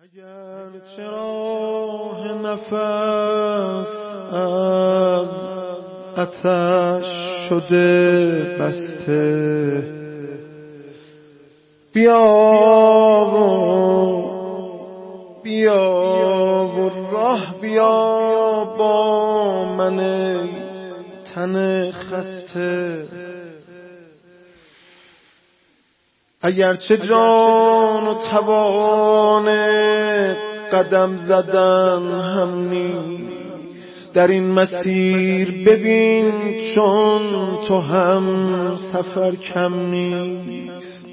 اگر چراغ نفس از آتش شده بسته، بیا و راه بیا با من ای تن خسته. اگرچه جان و توان قدم زدن هم نیست، در این مسیر ببین چون تو هم سفر کم نیست.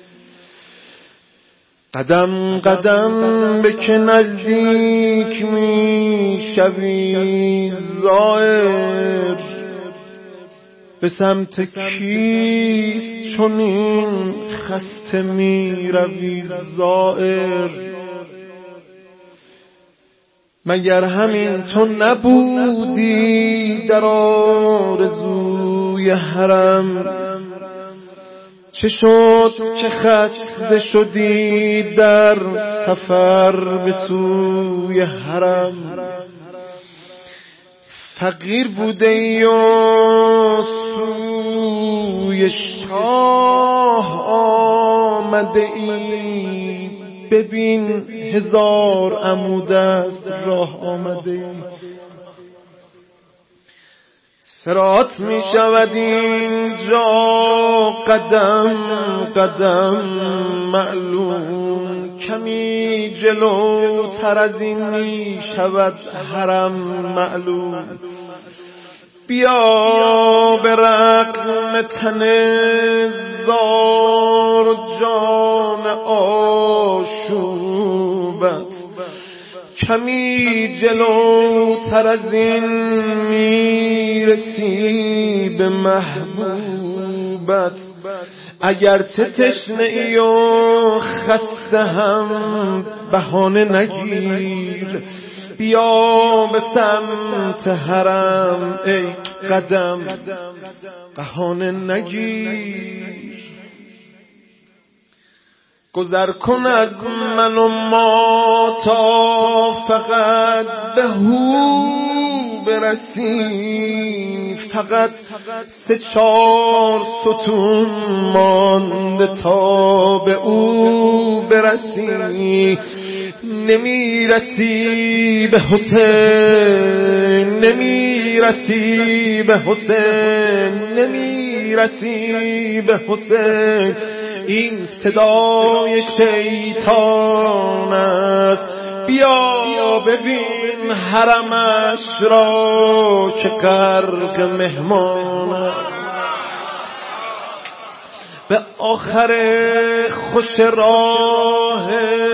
قدم قدم به که نزدیک می شوی زائر، به سمت کیست چون این خسته می روی زائر؟ مگر همین تو نبودی در آرزوی حرم؟ چه شد که خسته شدی در سفر به سوی حرم؟ فقیر بوده ای و سوی شاه آمده ای، ببین هزار عمود از راه آمده ای. صراط می شود اینجا قدم قدم معلوم، کمی جلوتر از این می شود حرم معلوم. بیا به رغم تن زار و جان آشوبت، کمی جلوتر از این میرسی به محبوبت. اگرچه تشنه ای و خسته هم بهانه نگیر، بیا به سمت حرم ای قدم بهانه نگیر. گذر کن از من و ما تا فقط به هو برسی، فقط 3-4 ستون مانده تا به او برسی. نمیرسی به حسین، نمیرسی به حسین، نمیرسی به حسین. این صدای شیطان است، بیا ببین حرمش را که غرق مهمان است. به آخر خوش راه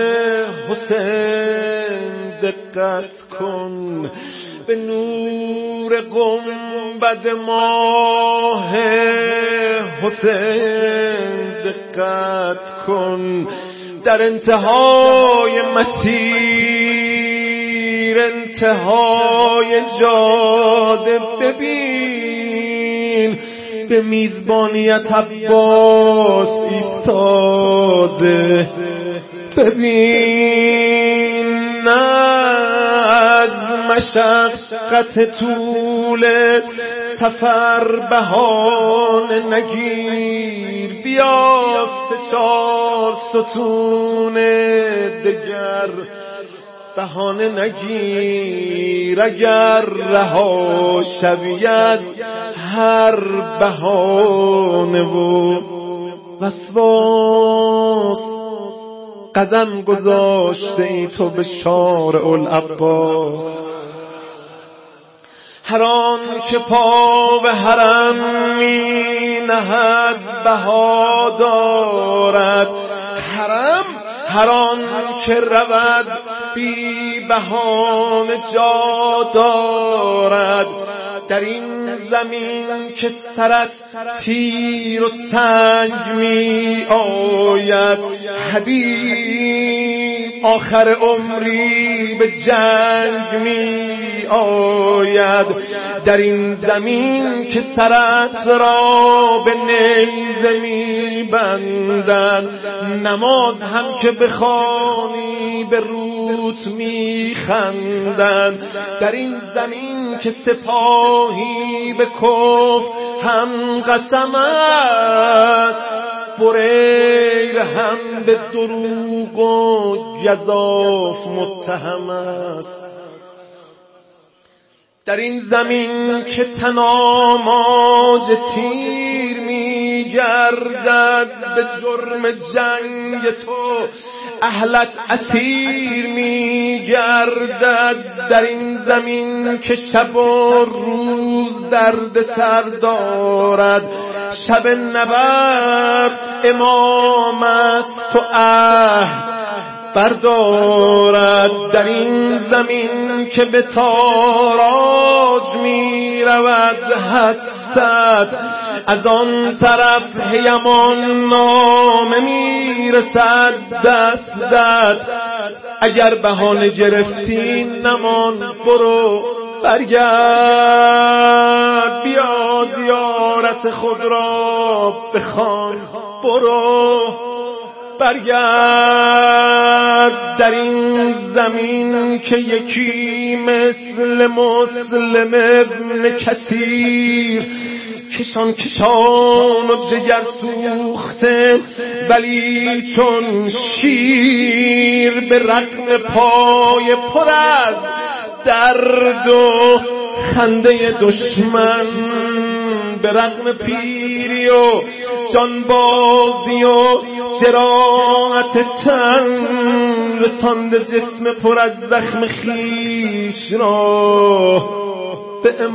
حسین دقت کن، به نور گنبد ماه حسین دقت کن. در انتهای مسیر، انتهای جاده ببین به میزبانیت عباس ایستاده. ببین نه از مشقت طول سفر بهانه نگیر، بیا 3-4 ستون دگر بهانه نگیر. اگر رها شوی از هر بهانه و وسواس، قدم گذاشته ای تو به شارع العباس. هر آن که پا به حرم می نهد بها دارد حرم، هر آن که رود بی بهانه جا دارد. در این زمین که سرت تیر و سنگ می آید، حبیب آخر عمری به جنگ می آید. در این زمین که سرت را به نیزه می بندن، نماز هم که بخوانی به روی روت میخندند. در این زمین که سپاهی به کفر هم قسم است، بریر هم به دروغ و گزاف متهم است. در این زمین که تناماج تیر میگردد، به جرم جنگ تو اهلت اسیر میگردد. در این زمین که شب و روز درد سر دارد، شب نبرد امام است و عهد بردارد. در این زمین که به تاراج می رود حسد، از آن طرف هیمان نامه می رسد دستت. اگر بهانه گرفتی نمان، برو برگرد، بیا زیارت خود را بخوان، برو برگرد. در این زمین که یکی مثل مسلم ابن کثیر، کشان و جگر سوخته ولی چون شیر، به رغم پای پر از درد و خنده دشمن، به رغم پیری و جانبازی و جراحت تن، رسانده جسم پر از زخم خویش را به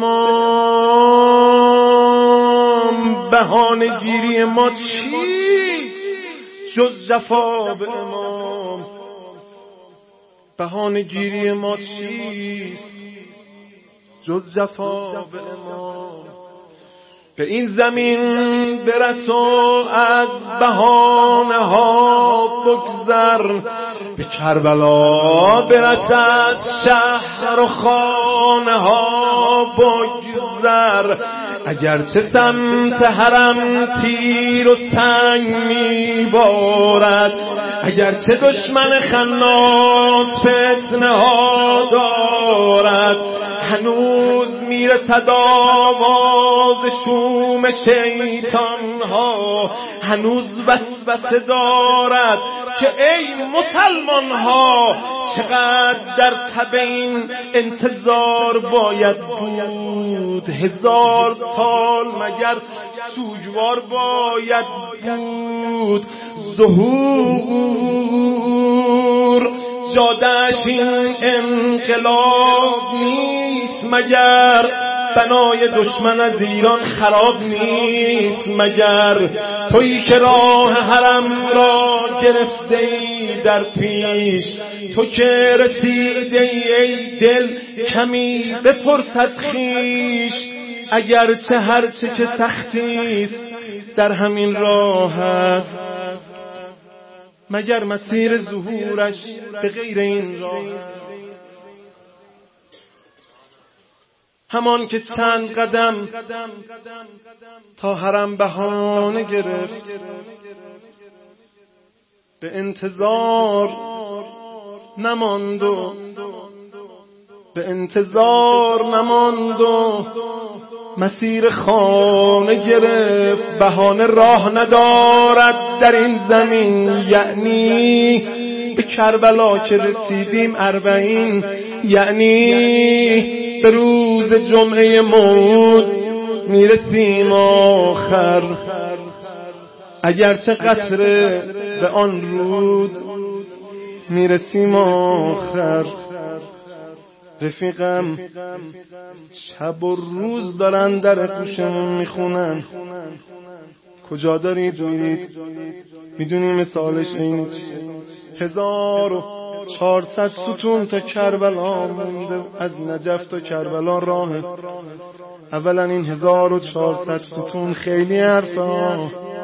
امام. بهانه گیری ما چیست جز جفا به امام؟ بهانه گیری ما چیست جز جفا به امام؟ به این زمین برس و از بهانه ها بگذر، به کربلا برس از شهر و خانه ها بگذر. اگرچه سمت حرم تیر و سنگ میبارد، اگرچه دشمن خناس فتنه ها دارد، هنوز میرسد آواز شوم شیطان ها، هنوز وسوسه دارد که ای مسلمان ها، چقدر در تب این انتظار باید بود؟ 1000 سال مگر سوگوار باید بود؟ ظهور جاده‌اش این انقلاب نیست مگر؟ بنای دشمن از ایران خراب نیست مگر؟ تویی که راه حرم را گرفته ای در پیش، تو که رسیده ای دل کمی بپرسد خویش. اگرچه هرچه که سختیست در همین راه است، مگر مسیر ظهورش به غیر این راه است؟ همان که چند قدم تا حرم بهانه گرفت، به انتظار نماند و به انتظار نماند و مسیر خانه گرفت. بهانه راه ندارد در این زمین، یعنی به کربلا که رسیدیم 40، یعنی به روز جمعه موعود میرسیم آخر. اگرچه قطره به آن رود میرسیم آخر. رفیقم شب و روز دارن در گوشمون میخونن، کجا دارید میرید؟ میدونی مثالش این 1400 ستون تا کربلا مونده، از نجف تا کربلا راهه. اولا این 1400 ستون خیلی حرفه،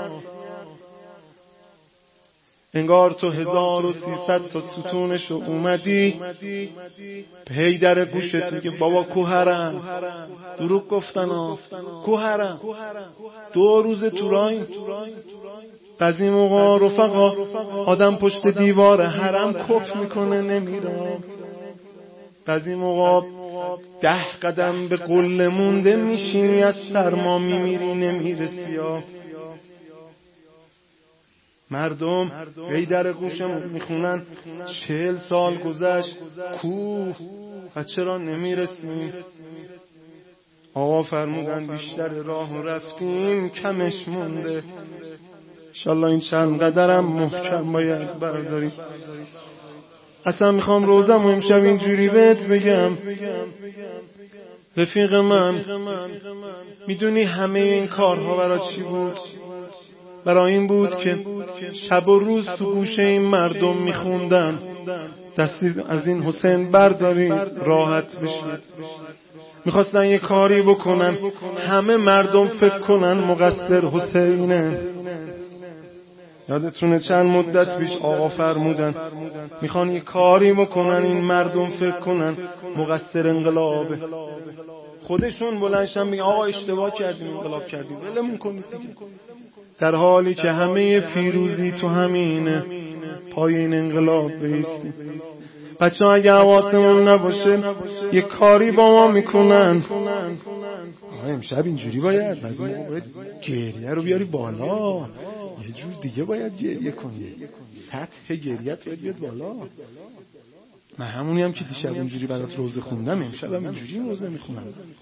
انگار تو 1300 تا ستونشو اومدی پی در گوشت میگه بابا کوهرم، دروغ گفتن ها، کوهرم 2 روز تو راهی، بعضی موقع رفقا آدم پشت دیوار حرم کف میکنه نمیره، بعضی موقع 10 قدم به قله مونده میشینی از سرما میمیری نمیرسی. مردم در گوشمون میخونن 40 سال گذشت کوه و چرا نمیرسیم؟ آقا فرمودن بیشتر راه رفتیم کمش مونده. انشالله این چند قدرم محکم باید برداریم. اصلا میخوام روزم امشب اینجوری بهت بگم رفیق من، میدونی همه این کارها برای چی بود؟ برای این بود که شب و روز تو گوشه این مردم میخوندن دستی از این حسین برداری راحت بشید. میخواستن یه کاری بکنن همه مردم فکر کنن مقصر حسینه. یادتونه چند مدت پیش آقا فرمودن میخوان یه کاری بکنن این مردم فکر کنن مقصر انقلابه. خودشون بلندشن میگن آقا اشتباه کردیم انقلاب کردیم ولمون کنید دیگه، در حالی که همه پیروزی تو همینه، پای این انقلاب بایستیم. بچه ها اگه حواسمون نباشه یه کاری با ما میکنن. امشب اینجوری باید گریه رو بیاری بالا، یه جور دیگه باید گریه کنی، سطح گریت باید بیاد بالا. من همونی هم که دیشب اینجوری برات روزه خوندم امشب هم اینجوری روزه میخونم.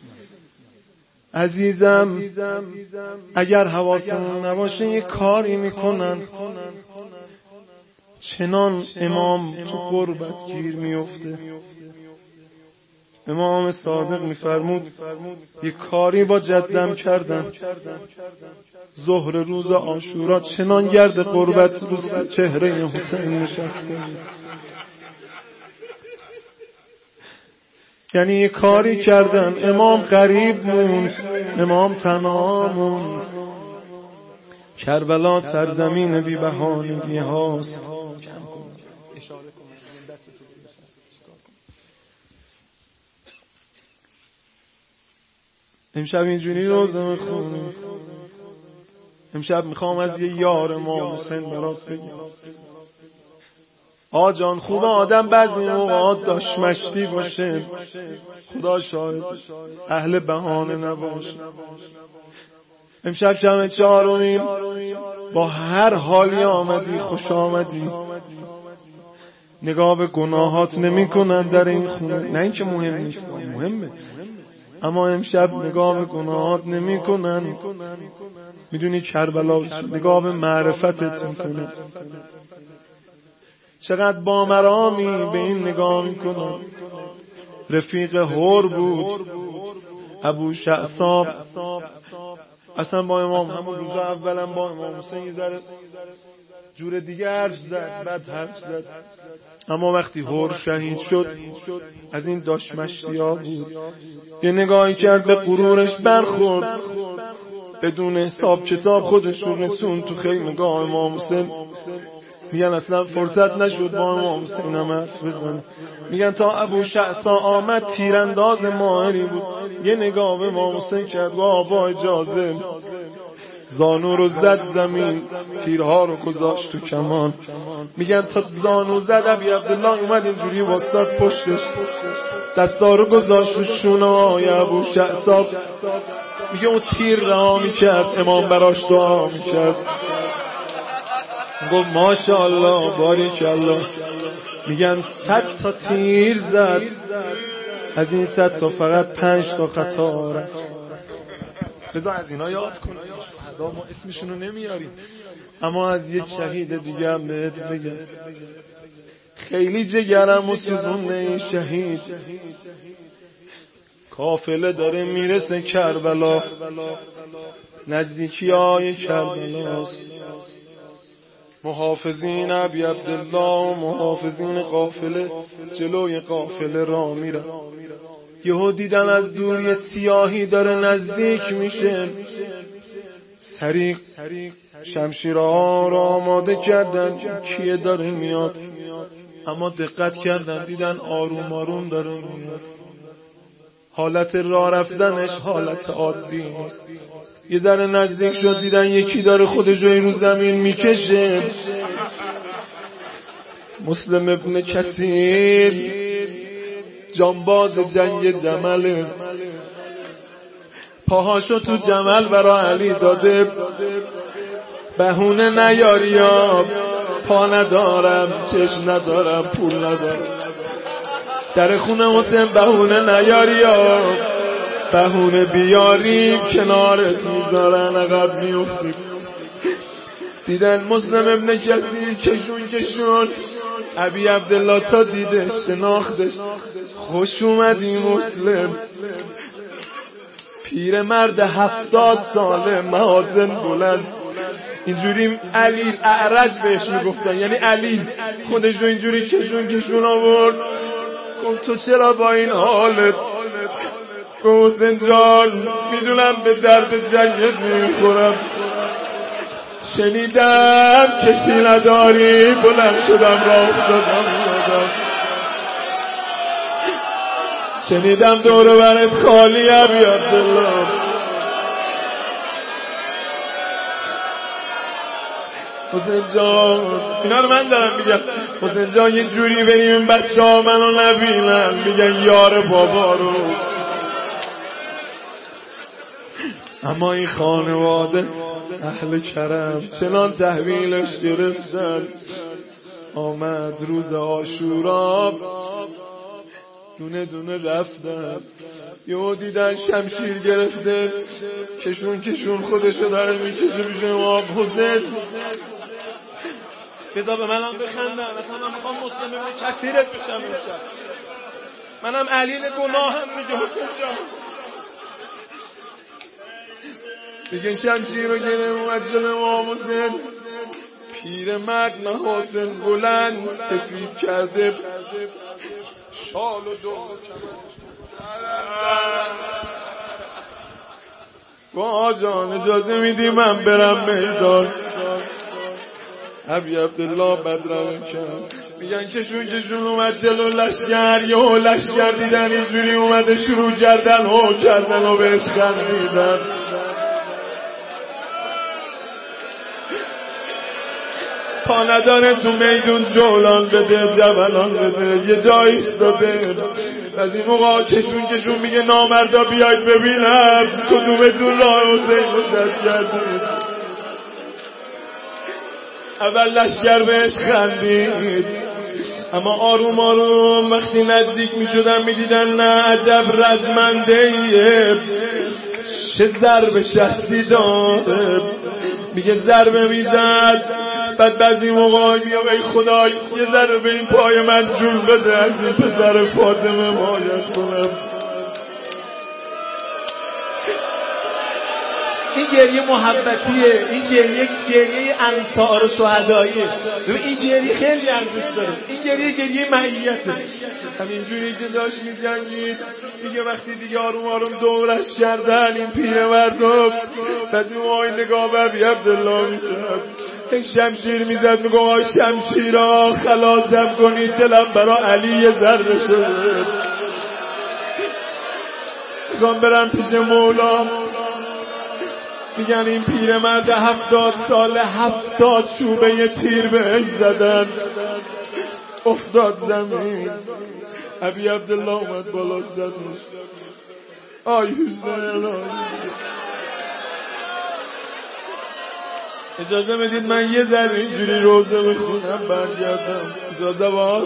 عزیزم اگر حواسمون نباشه یه کاری میکنن چنان امام تو غربت گیر میفته. امام صادق میفرمود یه کاری با جدم کردن، ظهر روز عاشورا چنان گرد غربت رو چهره حسین نشسته. یعنی یه کاری کردن امام غریب موند، امام تنها موند. کربلا سرزمین بی بهانگی هاست. امشب اینجوری روزه میخونیم. امشب میخوام از یه یار ما حسین برات بگم. آجان خوب آدم بعضی موقعات داشت مشتی باشه، خدا شاهد اهل بهانه نباشه. امشب شب 4 با هر حالی آمدی خوش آمدی. نگاه به گناهات نمی کنن در این خونه، نه اینکه مهم نیست، مهمه، اما امشب نگاه به گناهات نمی کنن. میدونی کربلا نگاه به معرفتت میکنه. چقدر بامرامی به این نگاه میکنن. رفیق هور بود ابو شعصاب، اصلا با امام همون روز اولا با امام حسین یه ذره جور دیگه حرف زد، بعد حرف زد، اما وقتی هور شهید شد از این داشمشتی ها بود. یه نگاهی کرد به غرورش برخورد، بدون حساب کتاب خودش رو رسون تو خیمگاه امام حسین. میگن اصلا فرصت نشد با امام حسین هم حرف بزنه. میگن تا ابو شعصا آمد تیرانداز ماهری بود، یه نگاه به امام حسین کرد و با اجازه زانو رو زد زمین، تیرها رو گذاشت تو کمان. میگن تا زانو زد ابی عبدالله اومد اینجوری واسطاد پشتش، دستا رو گذاشت رو شونه‌های ابو شعصا. میگه اون تیر رها میکرد، امام براش دعا میکرد، گفت ماشاءالله باریکالله. میگن 100 تا تیر زد، از این 100 تا فقط 5 تا خطا رفت. بذار از اینا یاد کنم، ما اسمشونو نمیاریم، اما از یک شهید دیگه هم بهت بگم. خیلی جگرم و سوزونه این شهید. کافله داره میرسه کربلا، نزدیکی های کربلاست. محافظین ابی عبدالله و محافظین قافله جلوی قافله را میرن. یهو دیدن از دور یه سیاهی داره نزدیک میشه. سریع شمشیرها را آماده کردن کیه داره میاد، اما دقت کردن دیدن آروم آروم داره میاد. حالت راه رفتنش حالت عادی نیست. یه ذره نزدیک شد دیدن یکی داره خودش رو زمین میکشه. مسلم ابن کثیر جانباز جنگ جمل، پاهاشو تو جمل برا علی داده. بهونه نیاریا، پا ندارم، چشم ندارم، پول ندارم. در خونه حسین بهونه نیاریا، بهونه بیاری کنارت میذارن عقب میفتی. دیدن مسلم ابن کثیر کشون ابی عبدالله تا دیدش شناختش. خوش اومدی مسلم، پیر مرد 70 ساله، محاسن بلند. اینجوری علی اعرج بهش میگفتن، یعنی علی خودش رو اینجوری کشون آورد. گفت تو چرا با این حالت؟ گفت حسین جان میدونم به درد جنگت نمیخورم، شنیدم کسی نداری، بلند شدم راه افتادم. شنیدم دور برت خالی ابی عبدالله. حسین جان اینا رو من دارم میگم. حسین جان یه جوری بریم این بچه ها منو نبینن، میگن یار بابا رو. اما این خانواده اهل کرم چنان تحویلش گرفتن. آمد روز عاشورا دونه دونه رفتن. یهو دیدن شمشیر گرفته کشون خودشو داره میکشه پیش امام حسین. بذار به منم بخندن، اصلا من میخوام مسلم ابن کثیرت بشم امشب. منم علیل گناهم میگه حسین جان. میگن شمشیر رو گرم اومد جلو امام حسین. پیر مرد محاسن بلند سفید کرده، شال و دور با جان اجازه میدی من برم میدان؟ ابی عبدالله بدرم کرد. میگن کشون اومد جلو لشگر. یهو لشگر دیدن اینجوری اومده شروع کردن و بهش خندیدن. پا نداره تو میدون جولان بده، جولان بده، یه جایی ایستاده. از این موقع کشون میگه نامردا بیاید ببینم کدومتون راه حسین رو زد کردید. اول لشگر بهش خندید، اما آروم وقتی نزدیک میشدن میدیدن نه عجب رزمنده ایه، چه ضرب شخصی داره. میگه ضربه میزد، بعد بعضی موقع میگم ای خدا یه ذره به این پای من جون بده، از این پسر فاطمه مایت کنم. این گریه محبتیه، این گریه انصار و شهداییه. این گریه خیلی ارزش داره. این گریه معیته. همینجوری که داشت می‌جنگید دیگه، وقتی دیگه آروم دورش کردن این پیرمردو، بعد اون نگاه به ابی عبدالله می‌کرد، این شمشیر میزد میگه آقای شمشیرا خلاصم کنید، دلم برا علی یه ذره شده، میخوام برم پیش مولا. میگن این پیرمرد 70 ساله 70 چوبه یه تیر بهش زدن، افتاد زمین. ابی عبدالله اومد بالا زدش. آی حسین، اجازه بدید من یه ذره اینجوری روزه بخونم برگردم. اجازه باش.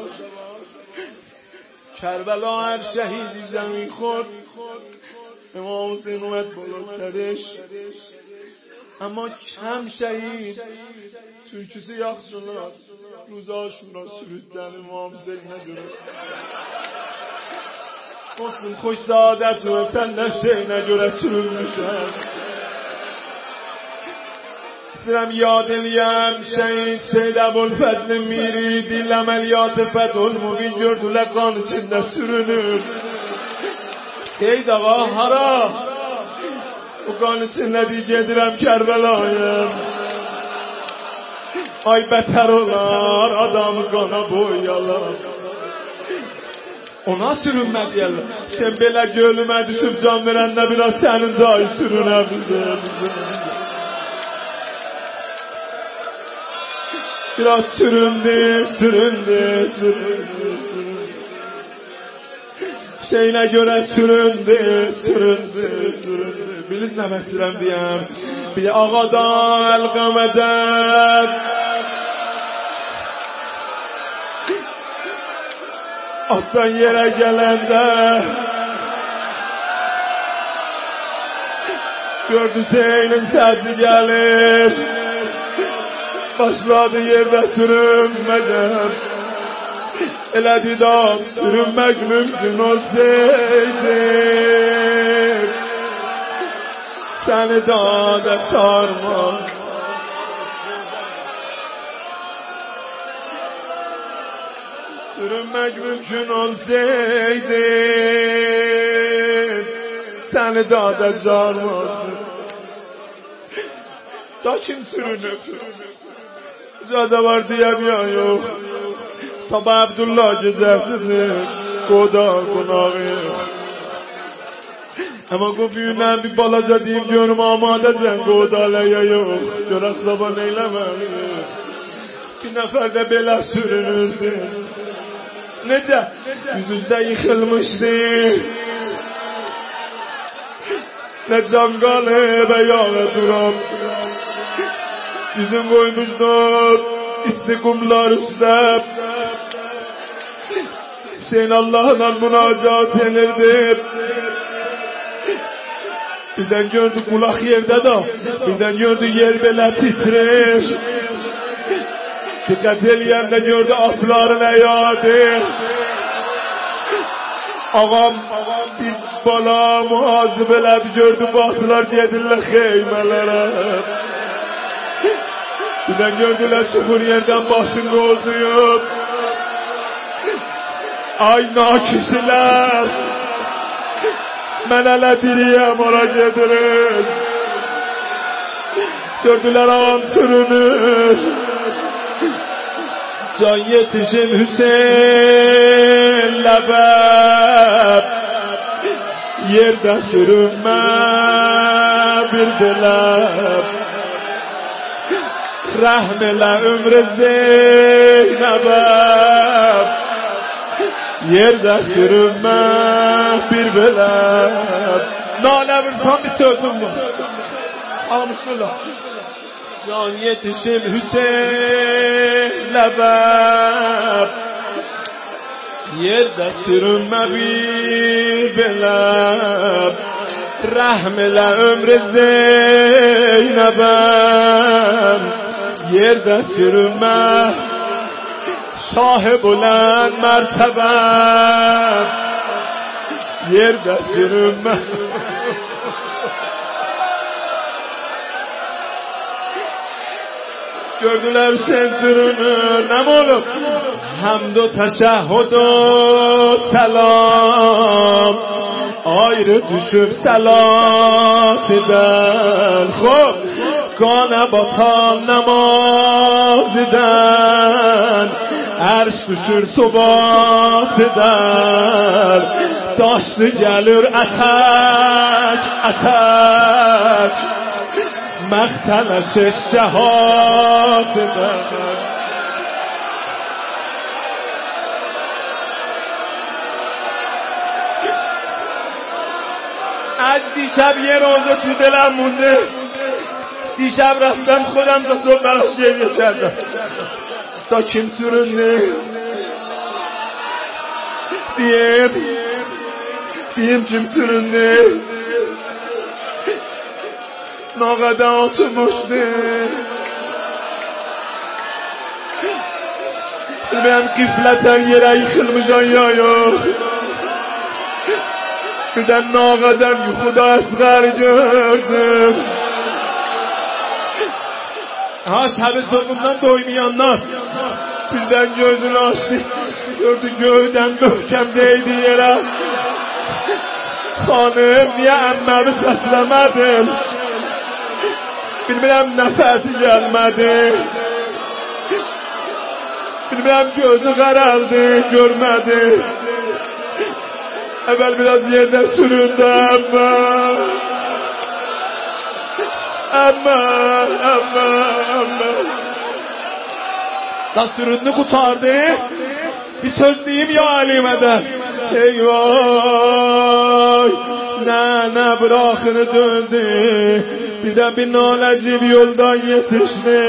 کربلا هر شهیدی زمین خورد، امام حسین اومد بالا سرش، اما کم شهید توی کسی یخشونا روز آشورا سرودن امام حسین نجوره. مسلم خوش سعادت و سندشته نجوره سرود میشن. سرم یادلیم شهید سید ابوالفضل میری دیل عملیات فتح المبین جردو لقان سنده سرونور سید آقا هارا اگان سنده دیگه درم کربلایم آی بتر اولار آدم گانا بویالا Ona sürünmədi Allah. Sen belə gölümə düşüb can verəndə biraz sənin dayı sürünə bize. Biraz süründü. Şeyine göre süründü. Biliz nə məsələm deyəm. Bir ağadan əlqəmədən atdan yere gelende gördü Zeyn'in sesi gelir, başladı yerde sürünmeden. Elədi da sürünmek mümkün olsaydı seni daha da çağırmam. Sürünmek mümkün olsaydı seni daha da çağırmazdım. Da kim sürünüp zade var diyemiyor yok. Sabah Abdullah gecəsidir qoda qonağı. Ama qo'yundan bir balaca deyim görüm amadəsən qodaləyə yox. Görək sabah neyləməli. Bir nəfər də belə sürünürdü. Necə yüzündə yıxılmışdı. Ne can qalıb ayağa durab. Yüzün qoymuşdu istiqumlar üstə. Hüseyin Allah'la münacat edildi. Birden gördü kulak yerde de. Birden gördü yer belə titrer. Dikkat eləyəndə gördü atların əyadı. Ağam bir bala muhazib elədi. Gördü baxdılar gedirlər xeymələrə. Birden gördülər çukur yerden başını qozuyub. Ay nakişilər, mən hələ diriyəm ora gedirim. Gördülər ağam sürünür. Can yetişim Hüseyin ləbəb. Yerdə sürünmə bir beləb. Rəhm elə ömrü Zeynəbəb. Yerde sürünme bir beləb. Nalə vursan bir sözüm var. Almışdırlar. Can yetişim Hüseyin ləbəb. Yerde sürünme bir beləb. Rəhm elə ömrü Zeynəbəb. Yerde sürünme sahib olan mertebe. Yerde sürünme. Gördüler sen sürünür. Ne olur? Hamd و teşehhüd و selam. Ayrı düşüp salat eder. Khub gane batan namaz eder. Erş düşür sobat eder. Daşlı gelir atak. Məqtələş şəhad eder. از دیشب یه روزه تو دلم مونده. دیشب رفتم خودم تا صبح براش گریه کردم. تا kim süründü? Diyeyim kim süründü? Nağada oturmuştu. Bilmem kifleten yere yıkılmış ya yok. Birden nağadan yuxuda əsğər gördüm. Ha şəbi soğumundan doymayanlar birden gözünü açtı. Gördü göydən möhkəm değdi yerə. Xanım niyə əmməmi səsləmədin? Bilmirəm nəfəsi gəlmədi. Bilmirəm gözü qaraldı görmədi. اول biraz yerden süründü ama Dasturunu kurtardı. Bir söz diyeyim ya Halime'den. Eyvah, ne bırakını döndü. Bir de bir naleci bir yoldan yetişti.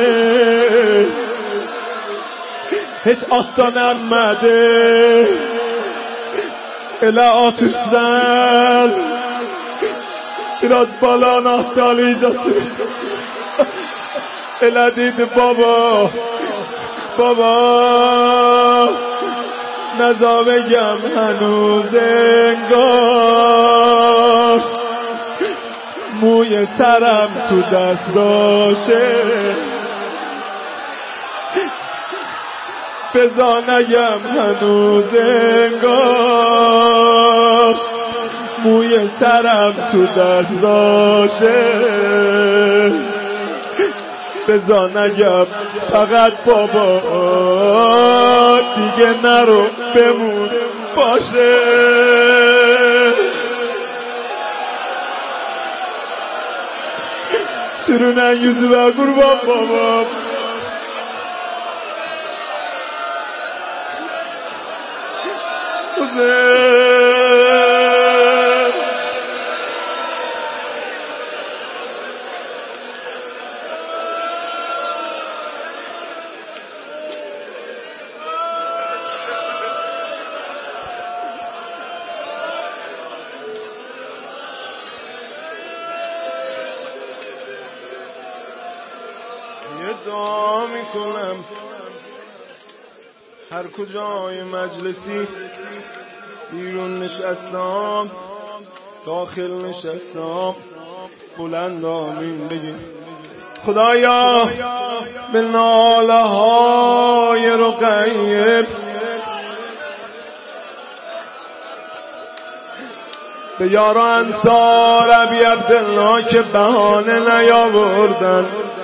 Hiç attan emmedi. Ele at üstten. Biraz balan ahtalayacası. Ele dedi baba نزاویم هنوز انگار موی سرم تو دست باشه بزانیم هنوز انگار موی سرم تو دست باشه بزانیم فقط بابا دیگه نرو بمون باشه sürünen yüzüme kurban babam یه دعا میکنم هر کجای مجلسی بیرون نشستم داخل نشستم بلند آمین بگیم خدایا به ناله های رقیب به یارا انصار ابی عبدالله که بهانه نیاوردن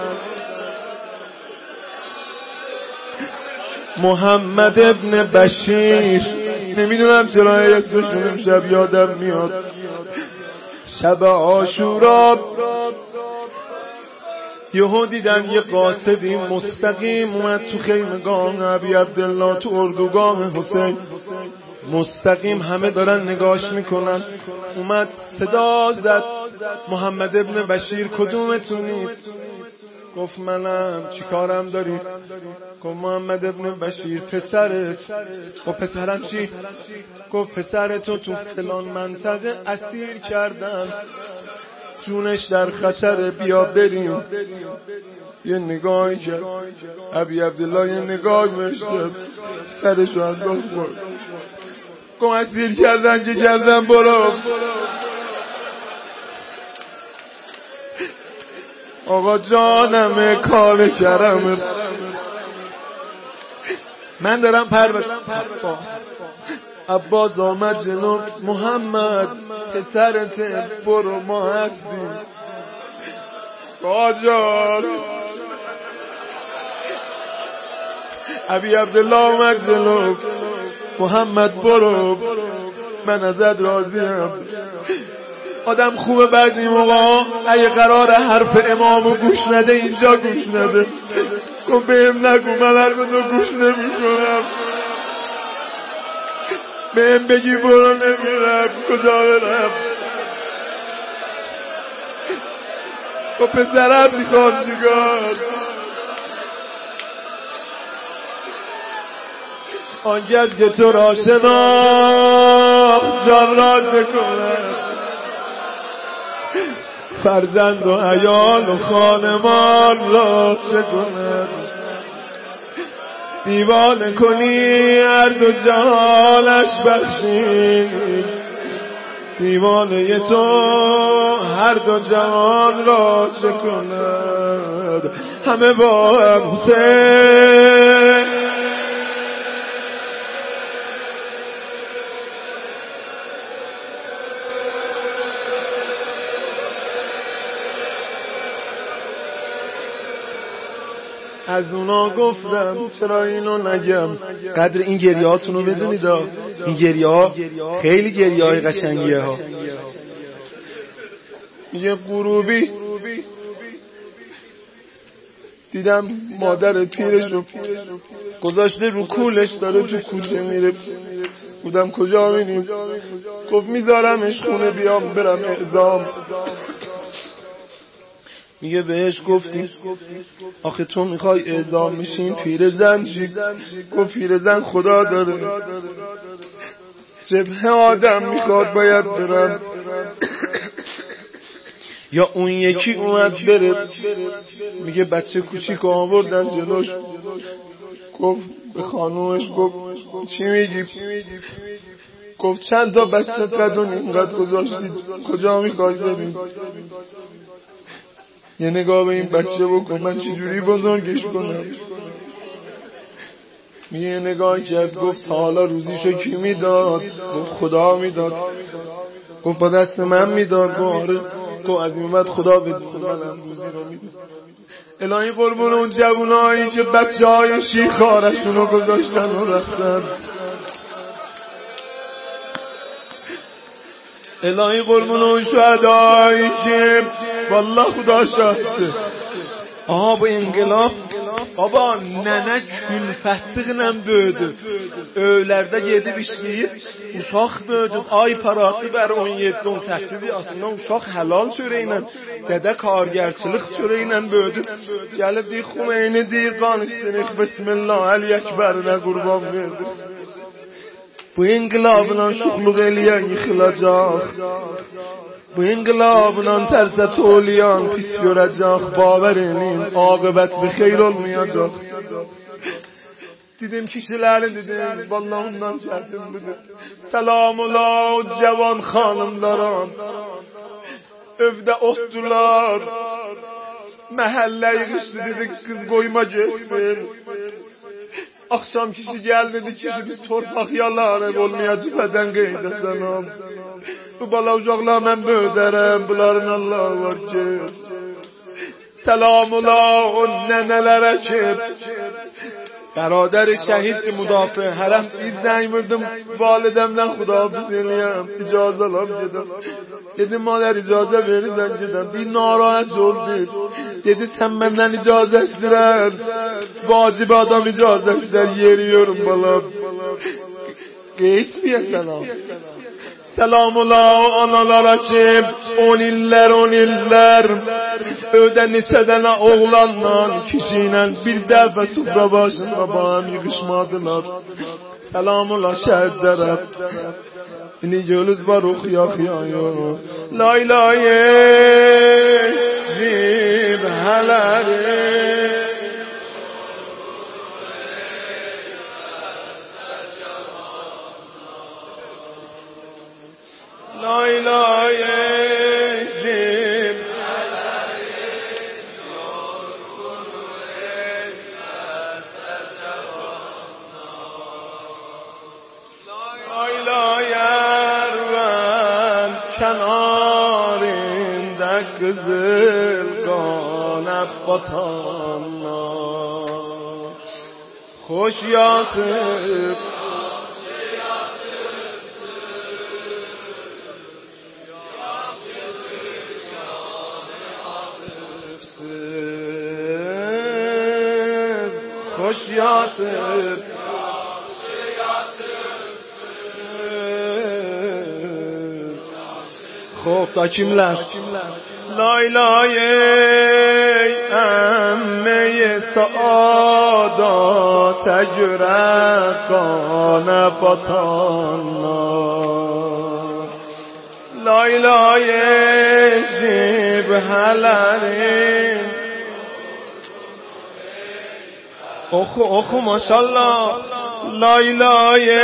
محمد ابن بشیر نمیدونم چرا اسمشون امشب یادم میاد شب عاشورا یهو دیدم یه قاصدی مستقیم اومد تو خیمگاه ابی عبدالله تو اردوگاه حسین مستقیم همه دارن نگاش میکنن اومد صدا زد محمد ابن بشیر کدومتونید گفت منم چی کارم داری گفت محمد ابن بشیر پسرت گفت پسرم چی گفت پسرتو تو فلان منطقه اسیر کردن جونش در خطر بیا بریم یه نگاهی کرد ابی عبدالله یه نگاه بهش کرد سرشو انداخت برد گفت اسیر کردن که کردن برو آقا جانم کار کرم من دارم عباس آمد جلو محمد پسرت برو ما هستیم آجار ابی عبدالله آمد جلو محمد برو من ازت راضیم آدم خوبه بعضی موقع اگه قرار حرف امامو گوش نده اینجا گوش نده گفت بهم نگو من حرفتو گوش نمیکنم بهم بگی برو نمیرم کجا برم گفت پسرم میخوام چیکار آنگه که تو را شناخت جان را چه کنم فرزند و عیال و خانمان را چه کند دیوانه کنی هر دو جهانش بخشی دیوانه تو هر دو جهان را چه کند همه با هم حسین از اونا گفتم چرا اینو نگم قدر این گریهاتونو بدونید این گریه ها خیلی گریه های قشنگیه ها. میگه غروبی دیدم مادر پیرشو گذاشته رو کولش داره تو کوچه میره. بودم کجا میریم؟ گفت میذارمش خونه بیام برم اعزام. میگه بهش گفتیم آخه تو میخوای اعزام میشین پیرزن چی؟ گفت پیرزن خدا داره، جبهه آدم میخواد باید برم. یا اون یکی اومد بره. میگه بچه کوچیک آوردن جلوش. گفت به خانومش گفت چی میگی؟ گفت چند تا بچه قدون اینقدر گذاشتید کجا میخوای بریم؟ یه نگاه به این بچه بکن من چجوری بزرگش کنم؟ یه نگاه کرد گفت تا حالا روزیشو کی میداد؟ گفت خدا میداد. گفت با دست من میداد؟ گفت آره. گفت از این بعد خدا بده منم روزی رو میداد. الهی قربون اون جوونایی که بچه های شیخارشونو گذاشتن و رفتن. الهی قربون اون شهدایی که والله خدا şahittir. Aha bu inqilab baba nənə külfətliğlə böyüdü. Öylərdə gedib işləyib uşaq böyüdü. Ay parası bər 17-18 aslında uşaq halal çörəklə, dədə kargərçilik çörəklə böyüdü. Gəlib deyir Xumeyni deyir qan istənik bismillah Əli Əkbərinə qurban verdi. Bu inqilabla şuxluq eləyən yıxılacaq. Bu inqilabla tərsə to'layan pis görəcək. Baverinin aqibət bir xeyr olmayacaq. Dedim kişilərin dedim vallahi ondan çətin budur. Selamula o cavan xanımlara. Övdə otdular. Məhəllə yığışdı dedi qız qoyma getsin. Akşam kişi geldi dedi kişi biz torpaq yalarıq olmayacaq bədən qeydəsənəm. Bu bala uşaqlar mən böyüdərəm bunların Allah var ki. Selamula o nənələrə ki برادر شهید که مدافع حرم bir زنگ vurdum validemden xudafız eləyəm icazə alam gedəm. Dedim madər icazə verirsən gedəm. Bir narahat oldu. Dedi sen məndən icazə istəyirəm. Vacib adam icazə istər yeriyorum balam. Qeyd salam. Selamula analara ki 10 illər ödə neçə dənə oğlanla kişiylə bir dəfə sufra başında bağım yığışmadılar. Selamula şəhidlərə. İni gölüz var oxuya La ilahe cibhələri La ilahe cibhələri yorğunu etməsə La ilahe ervən kənarində qızıl qanəb batanlar xoş yatıb Hoş yatıp Xo'p da kimlar? La ilahe əmməyə saadata görə qana batanlar La ilahe cibhələrin Oku maşallah La ilahe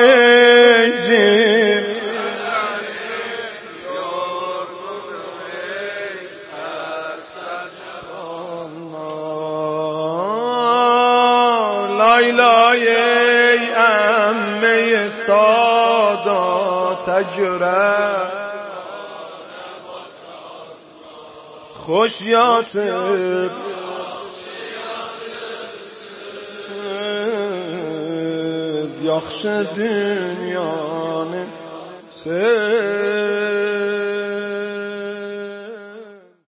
La ilahe əmməyə sadata görə Xoş yatıb Yaxşı dünya سه